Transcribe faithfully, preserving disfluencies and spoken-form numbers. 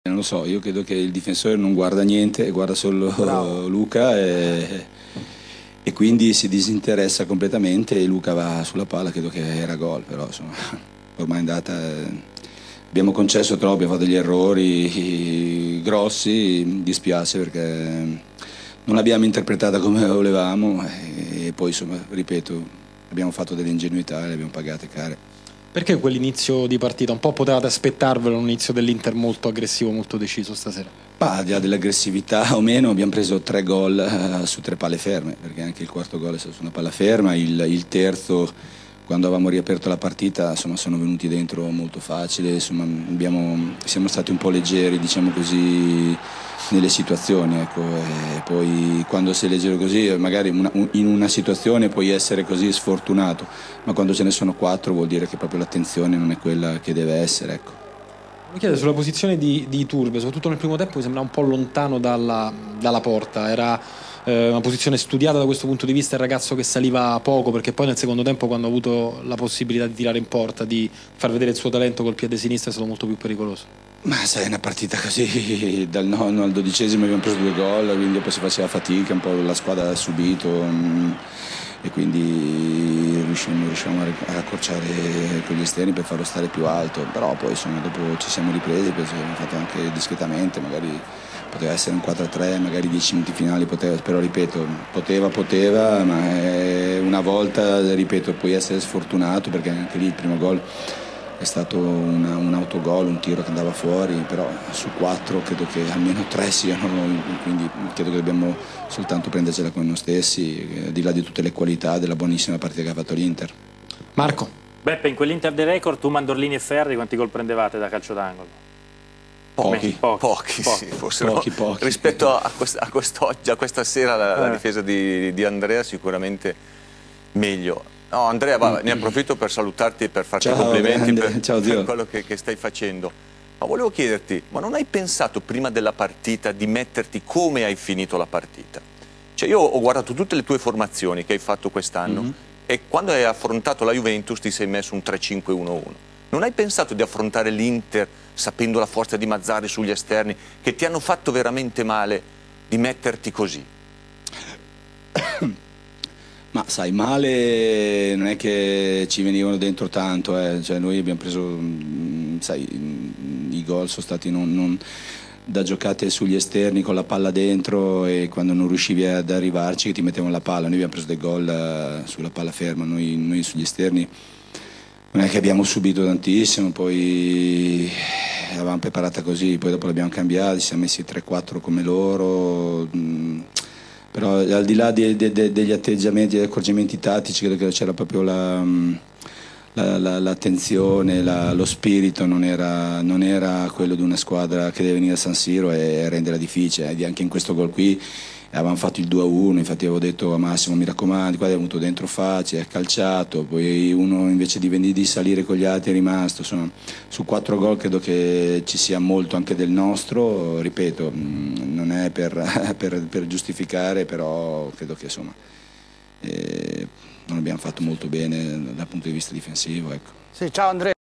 Non lo so, io credo che il difensore non guarda niente, guarda solo Bravo. Luca e, e quindi si disinteressa completamente e Luca va sulla palla, credo che era gol, però insomma ormai è andata, abbiamo concesso troppo, abbiamo fatto degli errori grossi, mi dispiace perché non l'abbiamo interpretata come volevamo e poi insomma, ripeto, abbiamo fatto delle ingenuità e le abbiamo pagate care. Perché quell'inizio di partita? Un po' potevate aspettarvelo, un inizio dell'Inter molto aggressivo, molto deciso stasera? Ma al di là dell'aggressività o meno abbiamo preso tre gol uh, su tre palle ferme, perché anche il quarto gol è stato su una palla ferma, il, il terzo quando avevamo riaperto la partita insomma, sono venuti dentro molto facile, insomma, abbiamo, siamo stati un po' leggeri diciamo così nelle situazioni, ecco. E poi quando sei leggero così magari una, un, in una situazione puoi essere così sfortunato, ma quando ce ne sono quattro vuol dire che proprio l'attenzione non è quella che deve essere, ecco. Mi chiedo sulla posizione di, di Iturbe, soprattutto nel primo tempo mi sembra un po' lontano dalla, dalla porta, era eh, una posizione studiata da questo punto di vista, il ragazzo che saliva poco, perché poi nel secondo tempo quando ha avuto la possibilità di tirare in porta, di far vedere il suo talento col piede sinistro è stato molto più pericoloso. Ma sai, è una partita così, dal nono al dodicesimo abbiamo preso due gol, quindi poi si faceva fatica, un po' la squadra ha subito mh, e quindi riusciamo, riusciamo a accorciare quegli esterni per farlo stare più alto, però poi insomma dopo ci siamo ripresi, penso che abbiamo fatto anche discretamente, magari poteva essere un quattro a tre, magari dieci minuti finali, poteva, però ripeto, poteva, poteva, ma una volta, ripeto, puoi essere sfortunato perché anche lì il primo gol è stato una, un autogol, un tiro che andava fuori, però su quattro credo che almeno tre siano, quindi credo che dobbiamo soltanto prendercela con noi stessi, al di là di tutte le qualità della buonissima partita che ha fatto l'Inter. Marco. Beppe, in quell'Inter dei record tu, Mandorlini e Ferri quanti gol prendevate da calcio d'angolo? Pochi, pochi, pochi, pochi, sì, forse pochi, no. pochi. Rispetto a, quest a, quest'oggi, a questa sera la, eh. la difesa di, di Andrea sicuramente meglio. No, Andrea, va, ne approfitto per salutarti e per farti ciao, complimenti per, ciao, per quello che, che stai facendo. Ma volevo chiederti, ma non hai pensato prima della partita di metterti come hai finito la partita? Cioè io ho guardato tutte le tue formazioni che hai fatto quest'anno mm-hmm. e quando hai affrontato la Juventus ti sei messo un tre cinque uno uno. Non hai pensato di affrontare l'Inter sapendo la forza di Mazzarri sugli esterni che ti hanno fatto veramente male di metterti così? Ma sai, male non è che ci venivano dentro tanto, eh. Cioè, noi abbiamo preso, sai, i gol sono stati non, non da giocate sugli esterni con la palla dentro e quando non riuscivi ad arrivarci ti mettevano la palla, noi abbiamo preso dei gol uh, sulla palla ferma, noi, noi sugli esterni non è che abbiamo subito tantissimo, poi l'avevamo preparata così, poi dopo l'abbiamo cambiata, ci siamo messi tre quattro come loro. Mh, però al di là de, de, de, degli atteggiamenti e degli accorgimenti tattici credo che c'era proprio la, la, la, l'attenzione, la, lo spirito non era, non era quello di una squadra che deve venire a San Siro e rendere difficile, e anche in questo gol qui avevamo fatto il due a uno, infatti avevo detto a Massimo mi raccomando, qua è venuto dentro facile, è calciato, poi uno invece di, di salire con gli altri è rimasto, insomma su quattro gol credo che ci sia molto anche del nostro, ripeto, non è per, per, per giustificare, però credo che insomma eh, non abbiamo fatto molto bene dal punto di vista difensivo, ecco. Sì, ciao Andrea.